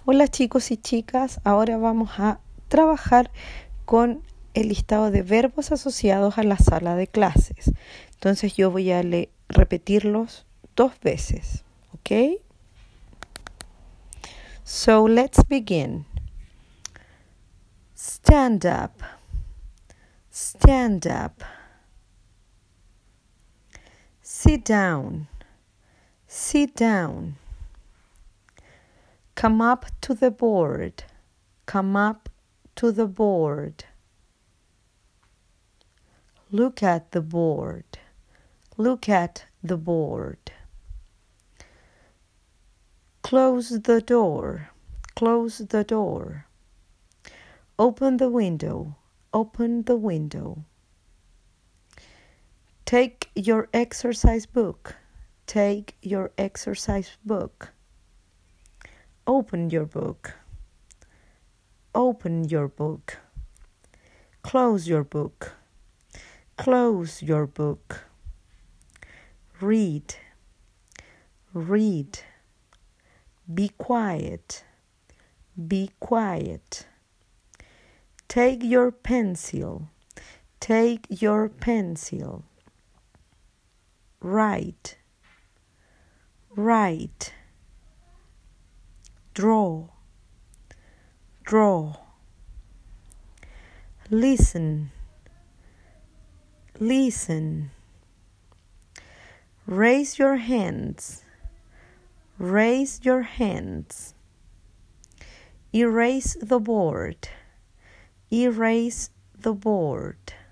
Hola chicos y chicas, ahora vamos a trabajar con el listado de verbos asociados a la sala de clases. Entonces yo voy a repetirlos 2 veces, ¿ok? So let's begin. Stand up, stand up. Sit down, sit down. Come up to the board, come up to the board. Look at the board, look at the board. Close the door, close the door. Open the window, open the window. Take your exercise book, take your exercise book. Open your book, open your book. Close your book, close your book. Read, read. Be quiet, be quiet. Take your pencil, take your pencil. Write, write. Draw, draw. Listen, listen. Raise your hands, raise your hands. Erase the board, erase the board.